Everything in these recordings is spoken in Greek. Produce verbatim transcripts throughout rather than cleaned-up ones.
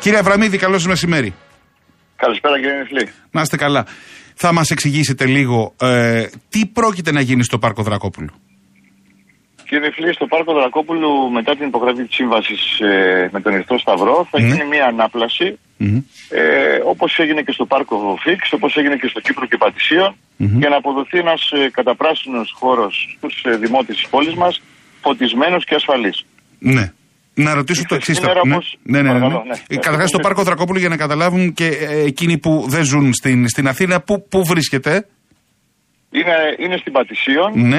Κύριε Αβραμίδη, καλό σας μεσημέρι. Καλησπέρα κύριε Νεφλή. Να είστε καλά. Θα μας εξηγήσετε λίγο ε, τι πρόκειται να γίνει στο Πάρκο Δρακόπουλου. Κύριε Νεφλή, στο Πάρκο Δρακόπουλου μετά την υπογραφή της σύμβασης ε, με τον Ερυθρό Σταυρό θα mm. γίνει μια ανάπλαση mm. ε, όπως έγινε και στο Πάρκο Φίξ, όπως έγινε και στο Κύπρο και Πατησίων mm-hmm. για να αποδοθεί ένας ε, καταπράσινος χώρος στους ε, δημότες της πόλης μας, φωτισμένος και ασφαλής. Ναι. Να ρωτήσω το εξής. Ναι, όπως... ναι, ναι, ναι, ναι. ναι. Καταρχάς στο Πάρκο Δρακόπουλου, για να καταλάβουν και ε, εκείνοι που δεν ζουν στην, στην Αθήνα, πού, πού βρίσκεται? Είναι, είναι στην Πατησίων. Ναι.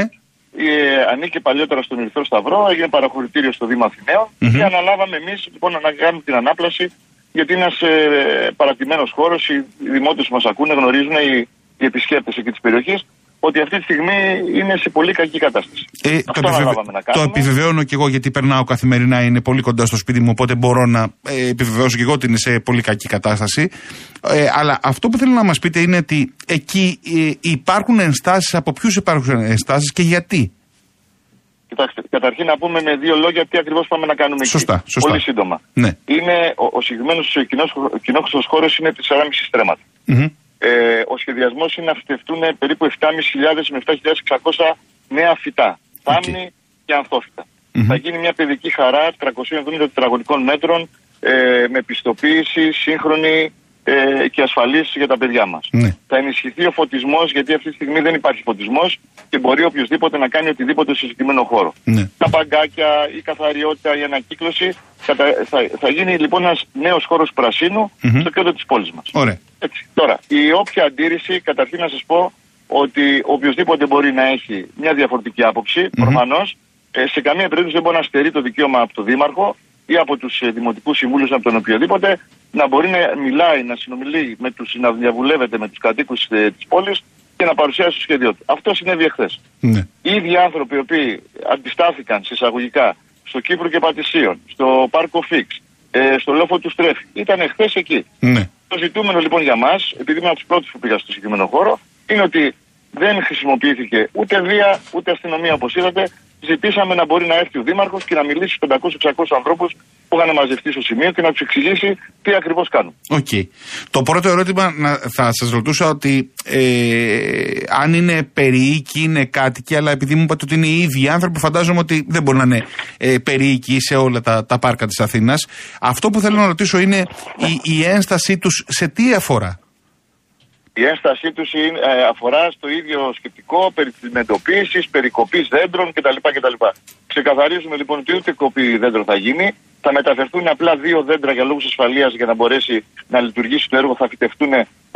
Ε, ανήκε παλιότερα στον Ερυθρό Σταυρό, έγινε παραχωρητήριο στο Δήμο Αθηναίων mm-hmm. και αναλάβαμε εμείς λοιπόν να κάνουμε την ανάπλαση, γιατί είναι ένας ε, παρατημένος χώρος. Οι δημότες που μας ακούνε γνωρίζουν, οι, οι επισκέπτες εκεί της περιοχής, ότι αυτή τη στιγμή είναι σε πολύ κακή κατάσταση. Ε, Αυτό το, επιβεβαι... να το επιβεβαιώνω και εγώ, γιατί περνάω καθημερινά, είναι πολύ κοντά στο σπίτι μου, οπότε μπορώ να ε, επιβεβαιώσω και εγώ ότι είναι σε πολύ κακή κατάσταση. Ε, αλλά αυτό που θέλω να μας πείτε είναι ότι εκεί ε, υπάρχουν ενστάσεις. Από ποιους υπάρχουν ενστάσεις και γιατί? Κοιτάξτε, καταρχήν να πούμε με δύο λόγια τι ακριβώς πάμε να κάνουμε σωστά, εκεί. Σωστά. Πολύ σύντομα. Ναι. Είναι, ο, ο συγκεκριμένος κοινόχρηστος χώρος είναι τέσσερα κόμμα πέντε στρέμματα. Mm-hmm. Ε, ο σχεδιασμός είναι να φυτευτούν περίπου επτά χιλιάδες πεντακόσια με επτά χιλιάδες εξακόσια νέα φυτά, θάμνη okay. και ανθόφυτα. Mm-hmm. Θα γίνει μια παιδική χαρά τριακόσια εβδομήντα τετραγωνικών μέτρων ε, με πιστοποίηση, σύγχρονη ε, και ασφαλής για τα παιδιά μας. Mm-hmm. Θα ενισχυθεί ο φωτισμός, γιατί αυτή τη στιγμή δεν υπάρχει φωτισμός και μπορεί οποιοδήποτε να κάνει οτιδήποτε σε συγκεκριμένο χώρο. Mm-hmm. Τα παγκάκια, η καθαριότητα, η ανακύκλωση. Θα, θα, θα γίνει λοιπόν ένας νέος χώρος πρασίνου mm-hmm. στο κέντρο της πόλης μας. Ωραία. Έτσι. Τώρα, η όποια αντίρρηση, καταρχήν να σας πω ότι οποιοδήποτε μπορεί να έχει μια διαφορετική άποψη, mm-hmm. προφανώς, ε, σε καμία περίπτωση δεν μπορεί να στερεί το δικαίωμα από τον Δήμαρχο ή από τους ε, δημοτικούς συμβούλους, από τον οποιοδήποτε, να μπορεί να μιλάει, να συνομιλεί με τους, να διαβουλεύεται με τους κατοίκους ε, της πόλης και να παρουσιάσει το σχέδιό του. Αυτό συνέβη εχθές. Mm-hmm. Οι ίδιοι άνθρωποι οι οποίοι αντιστάθηκαν σε εισαγωγικά στο Κύπρο και Πατησίων, στο Πάρκο Φίξ, ε, στο Λόφο του Στρέφη, ήταν εχθές εκεί. Mm-hmm. Το ζητούμενο λοιπόν για μας, επειδή είμαι από τους πρώτους που πήγα στο συγκεκριμένο χώρο, είναι ότι δεν χρησιμοποιήθηκε ούτε βία ούτε αστυνομία, όπως είδατε. Ζητήσαμε να μπορεί να έρθει ο Δήμαρχος και να μιλήσει στους πεντακόσιους με εξακόσιους ανθρώπους που είχαν μαζευτεί στο σημείο και να τους εξηγήσει τι ακριβώς κάνουν. Οκ. Okay. Το πρώτο ερώτημα να, θα σας ρωτούσα ότι ε, αν είναι περιοίκοι, είναι κάτοικοι, αλλά επειδή μου είπατε ότι είναι οι ίδιοι άνθρωποι, φαντάζομαι ότι δεν μπορεί να είναι ε, περιοίκοι σε όλα τα, τα πάρκα της Αθήνας. Αυτό που θέλω να ρωτήσω είναι η, η ένστασή τους σε τι αφορά? Η ένστασή τους είναι, ε, αφορά στο ίδιο σκεπτικό περί της μετοποίησης, περικοπής δέντρων κτλ. κτλ. Ξεκαθαρίζουμε λοιπόν ότι ούτε κοπή δέντρο θα γίνει. Θα μεταφερθούν απλά δύο δέντρα για λόγους ασφαλείας, για να μπορέσει να λειτουργήσει το έργο. Θα φυτευτούν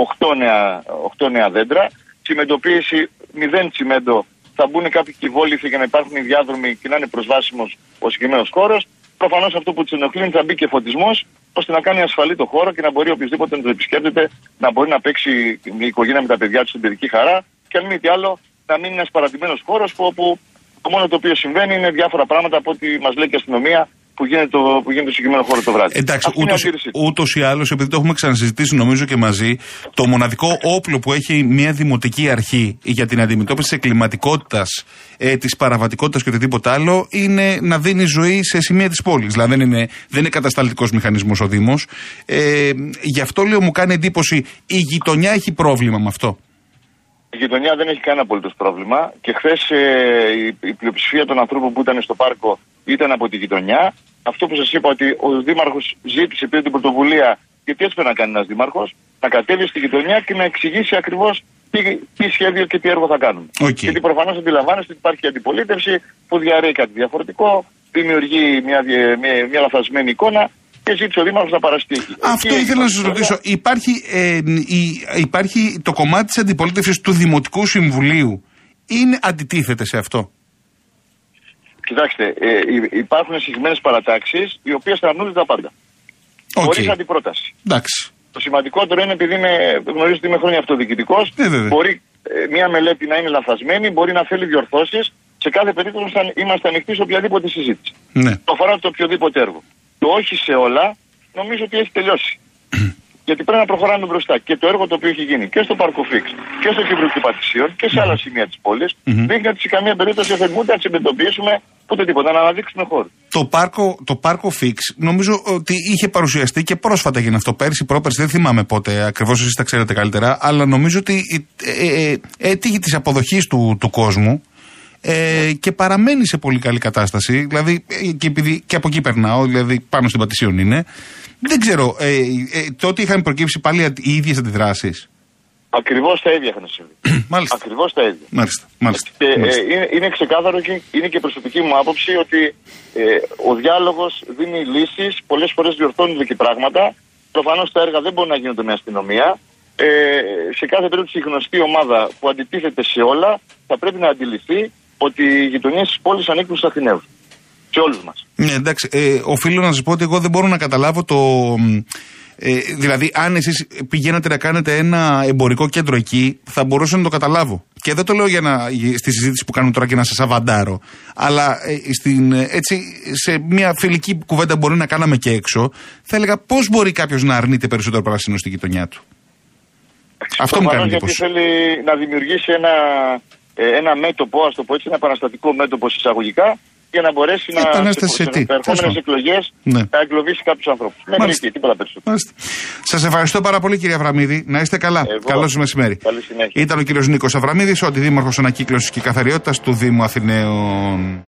οκτώ νέα δέντρα. Τσιμεντοποίηση μηδέν τσιμέντο. Θα μπουν κάποιοι κυβόληθοι για να υπάρχουν οι διάδρομοι και να είναι προσβάσιμος ο συγκεκριμένος χώρος. Προφανώς αυτό που τους ενοχλεί θα μπει και φωτισμός, ώστε να κάνει ασφαλή το χώρο και να μπορεί οποιοδήποτε να το επισκέπτεται, να μπορεί να παίξει η οικογένεια με τα παιδιά του στην παιδική χαρά και αν μη τι άλλο να μην είναι ένας παρατημένος χώρος που, όπου το μόνο το οποίο συμβαίνει είναι διάφορα πράγματα από ό,τι μας λέει και η αστυνομία που γίνεται το, που γίνεται το συγκεκριμένο χώρο το βράδυ. Εντάξει, ούτως, ούτως ή άλλως, επειδή το έχουμε ξανασυζητήσει νομίζω και μαζί, το μοναδικό όπλο που έχει μια δημοτική αρχή για την αντιμετώπιση της εγκληματικότητας, ε, της παραβατικότητας και οτιδήποτε άλλο, είναι να δίνει ζωή σε σημεία της πόλης. Δηλαδή δεν είναι, δεν είναι κατασταλτικός μηχανισμός ο Δήμος. Ε, γι' αυτό λέω μου κάνει εντύπωση, η γειτονιά έχει πρόβλημα με αυτό. Η γειτονιά δεν έχει κανένα απολύτως πρόβλημα και χθες ε, η, η πλειοψηφία των ανθρώπων που ήταν στο πάρκο ήταν από τη γειτονιά. Αυτό που σας είπα, ότι ο Δήμαρχος ζήτησε, πήρε την πρωτοβουλία, γιατί έτσι πρέπει να κάνει ένας Δήμαρχος, να κατέβει στη γειτονιά και να εξηγήσει ακριβώς τι, τι σχέδιο και τι έργο θα κάνουν. Okay. Γιατί προφανώς αντιλαμβάνεστε ότι υπάρχει αντιπολίτευση που διαρρέει κάτι διαφορετικό, δημιουργεί μια, μια, μια λαθασμένη εικόνα. Και ζήτησε ο Δήμαρχος να παραστήσει. Αυτό εκεί, ήθελα να σας ρωτήσω. Υπάρχει, ε, η, υπάρχει το κομμάτι της αντιπολίτευσης του Δημοτικού Συμβουλίου. Είναι αντιτίθεται σε αυτό? Κοιτάξτε, ε, υπάρχουν συγκεκριμένες παρατάξεις οι οποίες θα αρνούνται τα πάντα. Okay. Χωρίς αντιπρόταση. Εντάξει. Το σημαντικότερο είναι, επειδή είμαι, γνωρίζω ότι είμαι χρόνια αυτοδιοικητικός, ε, μπορεί ε, μια μελέτη να είναι λανθασμένη, μπορεί να θέλει διορθώσεις. Σε κάθε περίπτωση είμαστε ανοιχτοί σε οποιαδήποτε συζήτηση. Ναι. Το αφορά το οποιοδήποτε έργο. Το όχι σε όλα νομίζω ότι έχει τελειώσει. Γιατί πρέπει να προχωράμε μπροστά. Και το έργο το οποίο έχει γίνει και στο Πάρκο Φίξ και στο Κύπρο και Πατησίων και σε άλλα σημεία της πόλης, δείχνει ότι σε καμία περίπτωση δεν ούτε να τις αντιμετωπίσουμε ούτε τίποτα, να αναδείξουμε χώρο. Το πάρκο, το πάρκο Fix νομίζω ότι είχε παρουσιαστεί και πρόσφατα γίνει αυτό. Πέρσι, πρόπερσι, δεν θυμάμαι πότε ακριβώς, εσείς τα ξέρετε καλύτερα. Αλλά νομίζω ότι ε, ε, έτυχε της αποδοχής του, του κόσμου ε, και παραμένει σε πολύ καλή κατάσταση. Δηλαδή, ε, και, επειδή, και από εκεί περνάω, δηλαδή πάνω στην Πατησίων είναι. Δεν ξέρω, ε, ε, τότε είχαν προκύψει πάλι οι ίδιες αντιδράσεις. Ακριβώς τα ίδια είχαν συμβεί. Μάλιστα. Ακριβώς τα ίδια. Μάλιστα. Μάλιστα. Και Μάλιστα. Ε, είναι, είναι ξεκάθαρο και είναι και προσωπική μου άποψη ότι ε, ο διάλογος δίνει λύσεις, πολλές φορές διορθώνονται και πράγματα. Προφανώς τα έργα δεν μπορούν να γίνονται με αστυνομία. Ε, σε κάθε περίπτωση η γνωστή ομάδα που αντιτίθεται σε όλα θα πρέπει να αντιληφθεί ότι οι γειτονιές της πόλης ανήκουν στους Αθηναίους. Σε όλους μας. Ναι, εντάξει. Ε, οφείλω να σας πω ότι εγώ δεν μπορώ να καταλάβω το. Ε, δηλαδή, αν εσείς πηγαίνατε να κάνετε ένα εμπορικό κέντρο εκεί, θα μπορούσα να το καταλάβω. Και δεν το λέω για να, στη συζήτηση που κάνουμε τώρα και να σας αβαντάρω. Αλλά ε, στην, έτσι, σε μια φιλική κουβέντα μπορεί να κάναμε και έξω, θα έλεγα πώς μπορεί κάποιος να αρνείται περισσότερο πράσινο στη γειτονιά του. Αυτό μου κάνει εντύπωση. Γιατί θέλει να δημιουργήσει ένα, ένα μέτωπο, ας το πω έτσι, ένα επαναστατικό μέτωπο εισαγωγικά, για να μπορέσει να σε ερχόμενες εκλογές ναι. να εγκλωβίσει κάποιους ανθρώπους. Μέχρι εκεί, τίποτα περισσότερο. Σας ευχαριστώ πάρα πολύ, κύριε Αβραμίδη. Να είστε καλά. Καλό σας μεσημέρι. Καλή συνέχεια. Ήταν ο κύριος Νίκος Αβραμίδης, ο αντιδήμαρχος ανακύκλωσης και καθαριότητας του Δήμου Αθηναίων.